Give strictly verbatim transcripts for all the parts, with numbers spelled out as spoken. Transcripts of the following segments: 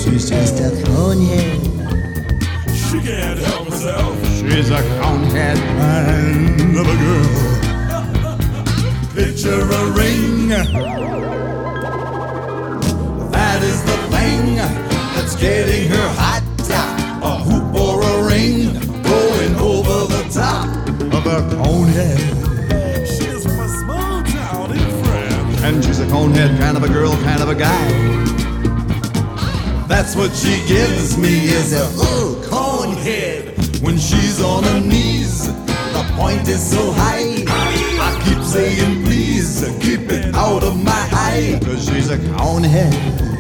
she's just a conehead. She can't help herself. She's a conehead kind of a girl. Picture a ring. That is the thing that's getting her hot. A hoop or a ring going over the top Of a conehead. She's from a small town in France. And she's a conehead kind of a girl, kind of a guy. That's what she gives me is a ooh, conehead. When she's on her knees, the point is so high. I keep saying please, keep it out of my eye. Cause she's a conehead.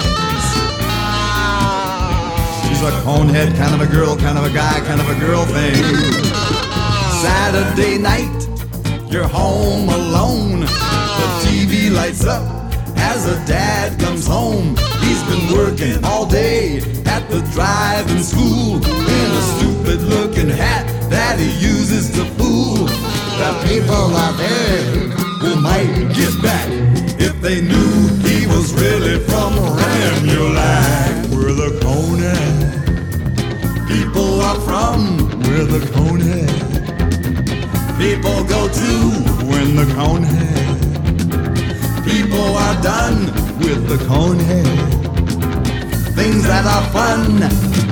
She's a conehead kind of a girl, kind of a guy, kind of a girl thing. Saturday night, you're home alone. The T V lights up as a dad comes home. He's been working all day at the driving school in a stupid looking hat that he uses to fool the people out there who might get back if they knew he was really from Ramulac. We're the conehead. People are from We're the conehead. people go to When the conehead. people are done With the conehead. things that are fun.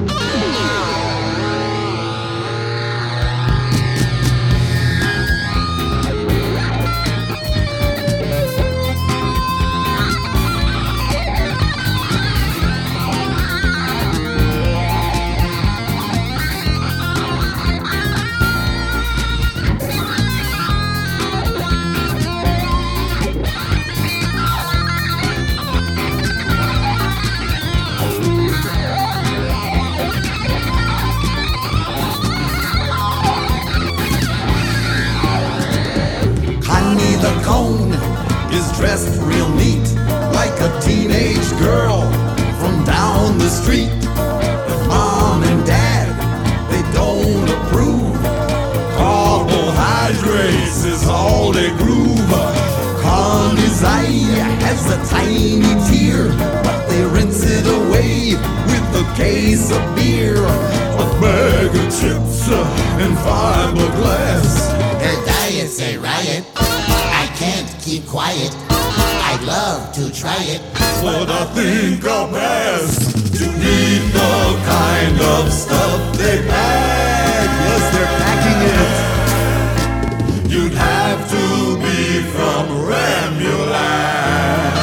The cone is dressed real neat, like a teenage girl from down the street. But mom and dad, they don't approve. Carbohydrates is all they groove. Connie's eye has a tiny tear, but they rinse it away with a case of beer, a bag of chips and fiberglass. Her diet's a riot. I can't keep quiet. I'd love to try it. But I think I'll pass to eat the kind of stuff they pack. Yes, they're packing it. You'd have to be from Ramulac.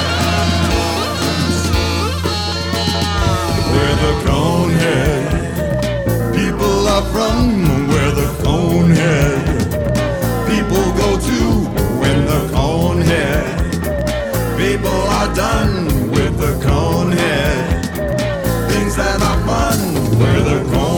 Where the conehead people are from. Where the conehead people go to. When the conehead people are done with the conehead things that are fun. Where the conehead